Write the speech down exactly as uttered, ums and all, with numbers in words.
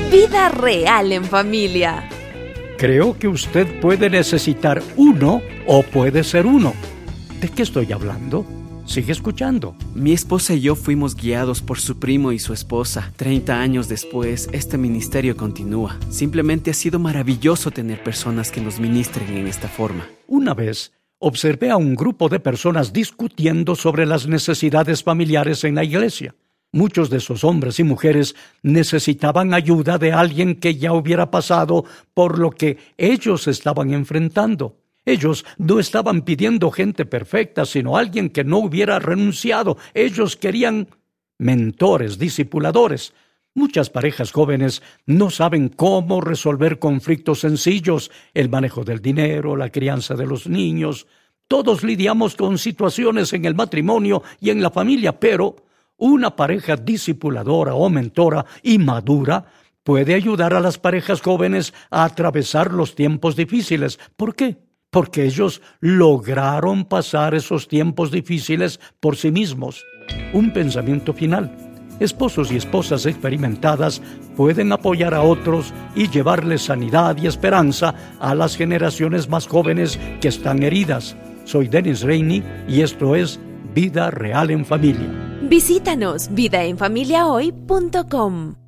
Vida real en familia. Creo que usted puede necesitar uno o puede ser uno. ¿De qué estoy hablando? Sigue escuchando. Mi esposa y yo fuimos guiados por su primo y su esposa. Treinta años después, este ministerio continúa. Simplemente ha sido maravilloso tener personas que nos ministren en esta forma. Una vez observé a un grupo de personas discutiendo sobre las necesidades familiares en la iglesia. Muchos de esos hombres y mujeres necesitaban ayuda de alguien que ya hubiera pasado por lo que ellos estaban enfrentando. Ellos no estaban pidiendo gente perfecta, sino alguien que no hubiera renunciado. Ellos querían mentores, discipuladores. Muchas parejas jóvenes no saben cómo resolver conflictos sencillos, el manejo del dinero, la crianza de los niños. Todos lidiamos con situaciones en el matrimonio y en la familia, pero una pareja discipuladora o mentora y madura puede ayudar a las parejas jóvenes a atravesar los tiempos difíciles. ¿Por qué? Porque ellos lograron pasar esos tiempos difíciles por sí mismos. Un pensamiento final. Esposos y esposas experimentadas pueden apoyar a otros y llevarles sanidad y esperanza a las generaciones más jóvenes que están heridas. Soy Dennis Rainey y esto es Vida Real en Familia. Visítanos vida en familia hoy punto com.